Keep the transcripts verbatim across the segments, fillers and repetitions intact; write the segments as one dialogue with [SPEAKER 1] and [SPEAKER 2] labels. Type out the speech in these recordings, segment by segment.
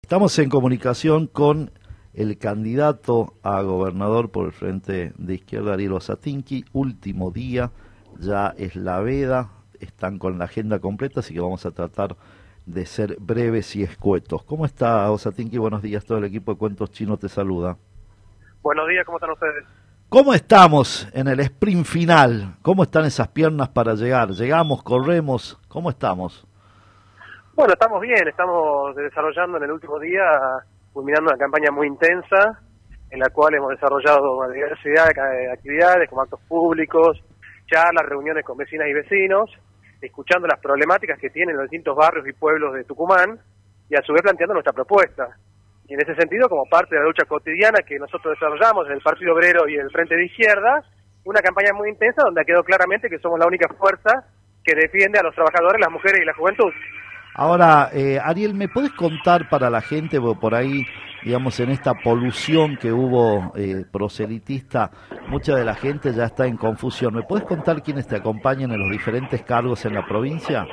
[SPEAKER 1] Estamos en comunicación con el candidato a gobernador por el Frente de Izquierda, Ariel Osatinki. Último día, ya es la veda, están con la agenda completa, así que vamos a tratar de ser breves y escuetos. ¿Cómo está, Osatinki? Buenos días, todo el equipo de Cuentos Chinos te saluda.
[SPEAKER 2] Buenos días, ¿cómo están ustedes?
[SPEAKER 1] ¿Cómo estamos en el sprint final? ¿Cómo están esas piernas para llegar? ¿Llegamos, corremos? ¿Cómo estamos?
[SPEAKER 2] Bueno, estamos bien, estamos desarrollando en el último día, culminando una campaña muy intensa, en la cual hemos desarrollado una diversidad de actividades, como actos públicos, charlas, reuniones con vecinas y vecinos, escuchando las problemáticas que tienen los distintos barrios y pueblos de Tucumán, y a su vez planteando nuestra propuesta. Y en ese sentido, como parte de la lucha cotidiana que nosotros desarrollamos en el Partido Obrero y el Frente de Izquierda, una campaña muy intensa donde quedó claramente que somos la única fuerza que defiende a los trabajadores, las mujeres y la juventud.
[SPEAKER 1] Ahora, eh, Ariel, ¿me puedes contar para la gente, por ahí, digamos, en esta polución que hubo eh, proselitista, mucha de la gente ya está en confusión? ¿Me puedes contar quiénes te acompañan en los diferentes cargos en la provincia?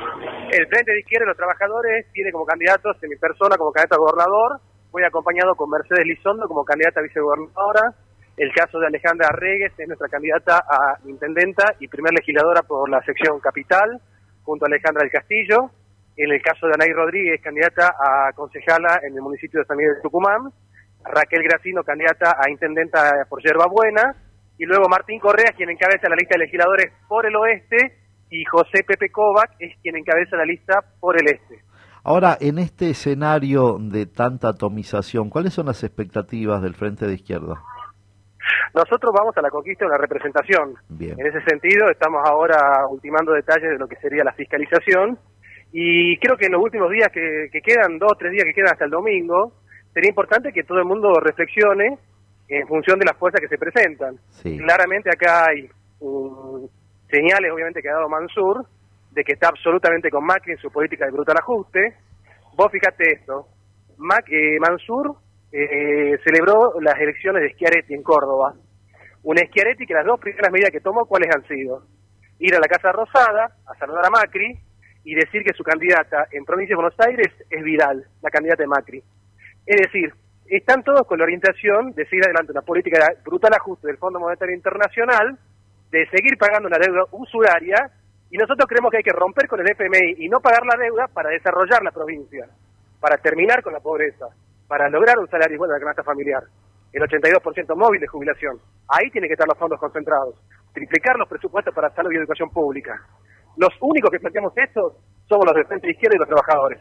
[SPEAKER 2] El Frente de Izquierda y los Trabajadores tiene como candidatos, en mi persona como candidata a gobernador, voy acompañado con Mercedes Lizondo como candidata a vicegobernadora. El caso de Alejandra Arregues es nuestra candidata a intendenta y primer legisladora por la sección capital, junto a Alejandra del Castillo. En el caso de Anaí Rodríguez, candidata a concejala en el municipio de San Miguel de Tucumán, Raquel Gracino, candidata a intendenta por Yerba Buena, y luego Martín Correa, quien encabeza la lista de legisladores por el oeste, y José Pepe Kovac es quien encabeza la lista por el este.
[SPEAKER 1] Ahora, en este escenario de tanta atomización, ¿cuáles son las expectativas del Frente de Izquierda?
[SPEAKER 2] Nosotros vamos a la conquista de una representación.
[SPEAKER 1] Bien.
[SPEAKER 2] En ese sentido, estamos ahora ultimando detalles de lo que sería la fiscalización, y creo que en los últimos días que, que quedan, dos o tres días que quedan hasta el domingo, sería importante que todo el mundo reflexione en función de las fuerzas que se presentan.
[SPEAKER 1] Sí.
[SPEAKER 2] Claramente acá hay um, señales, obviamente, que ha dado Mansur, de que está absolutamente con Macri en su política de brutal ajuste. Vos fíjate esto, Mac, eh, Mansur eh, celebró las elecciones de Schiaretti en Córdoba. Un Schiaretti que las dos primeras medidas que tomó, ¿cuáles han sido? Ir a la Casa Rosada, a saludar a Macri, y decir que su candidata en Provincia de Buenos Aires es Vidal, la candidata de Macri. Es decir, están todos con la orientación de seguir adelante una política de brutal ajuste del Fondo Monetario Internacional, de seguir pagando una deuda usuraria, y nosotros creemos que hay que romper con el F M I y no pagar la deuda para desarrollar la provincia, para terminar con la pobreza, para lograr un salario igual a la canasta familiar, el ochenta y dos por ciento móvil de jubilación. Ahí tienen que estar los fondos concentrados, triplicar los presupuestos para salud y educación pública. Los únicos que planteamos esto somos los del Frente de Izquierda y los trabajadores.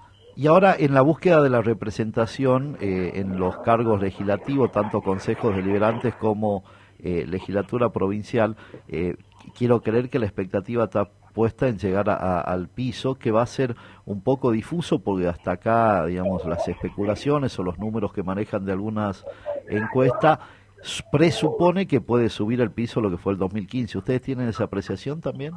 [SPEAKER 1] Y ahora, en la búsqueda de la representación eh, en los cargos legislativos, tanto consejos deliberantes como eh, legislatura provincial, eh, quiero creer que la expectativa está puesta en llegar a, a, al piso, que va a ser un poco difuso, porque hasta acá, digamos, las especulaciones o los números que manejan de algunas encuestas presupone que puede subir el piso lo que fue el dos mil quince. ¿Ustedes tienen esa apreciación también?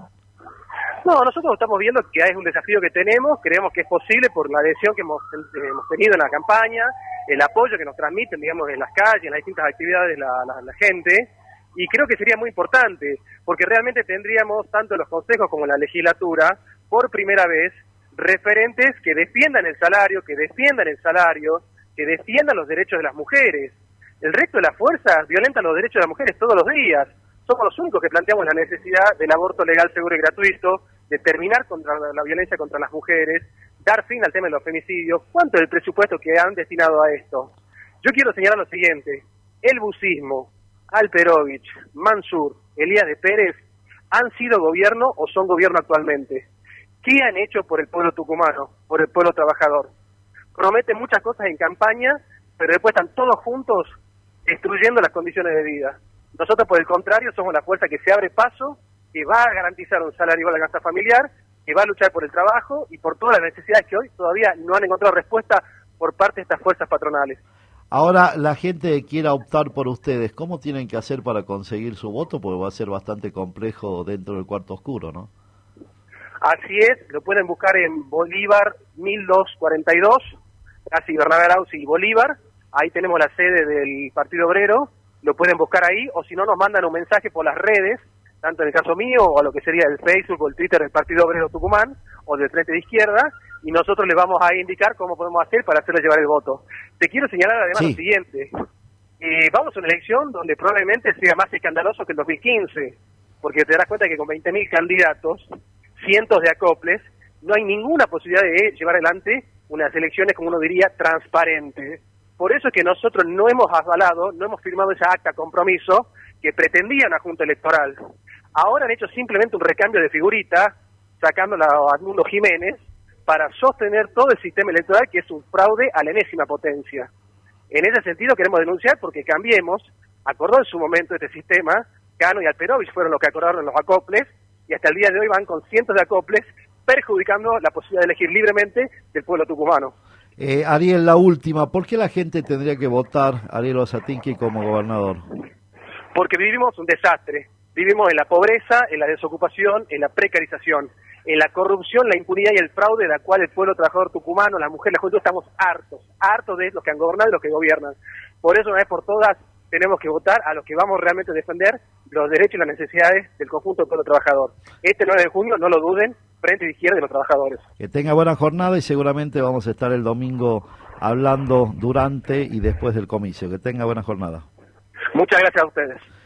[SPEAKER 2] No, nosotros estamos viendo que es un desafío que tenemos, creemos que es posible por la adhesión que hemos, eh, hemos tenido en la campaña, el apoyo que nos transmiten, digamos, en las calles, en las distintas actividades la, la, la gente, y creo que sería muy importante, porque realmente tendríamos, tanto en los consejos como en la legislatura, por primera vez, referentes que defiendan el salario, que defiendan el salario, que defiendan los derechos de las mujeres. El resto de las fuerzas violentan los derechos de las mujeres todos los días. Somos los únicos que planteamos la necesidad del aborto legal, seguro y gratuito, de terminar contra la violencia contra las mujeres, dar fin al tema de los femicidios. ¿Cuánto es el presupuesto que han destinado a esto? Yo quiero señalar lo siguiente: el bucismo, Alperovich, Mansur, Elías de Pérez han sido gobierno o son gobierno actualmente. ¿Qué han hecho por el pueblo tucumano, por el pueblo trabajador? Prometen muchas cosas en campaña, pero después están todos juntos destruyendo las condiciones de vida. Nosotros, por el contrario, somos la fuerza que se abre paso, que va a garantizar un salario igual a la canasta familiar, que va a luchar por el trabajo y por todas las necesidades que hoy todavía no han encontrado respuesta por parte de estas fuerzas patronales.
[SPEAKER 1] Ahora, la gente que quiera optar por ustedes, ¿cómo tienen que hacer para conseguir su voto? Porque va a ser bastante complejo dentro del cuarto oscuro, ¿no?
[SPEAKER 2] Así es, lo pueden buscar en Bolívar mil doscientos cuarenta y dos, casi Bernabé Arauz y Bolívar. Ahí tenemos la sede del Partido Obrero. Lo pueden buscar ahí, o si no nos mandan un mensaje por las redes, tanto en el caso mío, o a lo que sería el Facebook o el Twitter del Partido Obrero Tucumán, o del Frente de Izquierda, y nosotros les vamos a indicar cómo podemos hacer para hacerle llevar el voto. Te quiero señalar además
[SPEAKER 1] sí.
[SPEAKER 2] lo siguiente, eh, vamos a una elección donde probablemente sea más escandaloso que el dos mil quince, porque te darás cuenta que con veinte mil candidatos, cientos de acoples, no hay ninguna posibilidad de llevar adelante unas elecciones, como uno diría, transparentes. Por eso es que nosotros no hemos avalado, no hemos firmado esa acta compromiso que pretendía una junta electoral. Ahora han hecho simplemente un recambio de figurita, sacándola a Edmundo Jiménez, para sostener todo el sistema electoral, que es un fraude a la enésima potencia. En ese sentido queremos denunciar porque Cambiemos acordó en su momento este sistema, Cano y Alperovich fueron los que acordaron los acoples, y hasta el día de hoy van con cientos de acoples, perjudicando la posibilidad de elegir libremente del pueblo tucumano.
[SPEAKER 1] Eh, Ariel, la última, ¿por qué la gente tendría que votar a Ariel Osatinski como gobernador?
[SPEAKER 2] Porque vivimos un desastre, vivimos en la pobreza, en la desocupación, en la precarización, en la corrupción, la impunidad y el fraude de la cual el pueblo trabajador tucumano, la mujer, la juventud, estamos hartos, hartos de los que han gobernado y los que gobiernan. Por eso, una vez por todas, tenemos que votar a los que vamos realmente a defender los derechos y las necesidades del conjunto del pueblo trabajador. Este nueve de junio, no lo duden, frente de izquierda de los trabajadores.
[SPEAKER 1] Que tenga buena jornada y seguramente vamos a estar el domingo hablando durante y después del comicio. Que tenga buena jornada.
[SPEAKER 2] Muchas gracias a ustedes.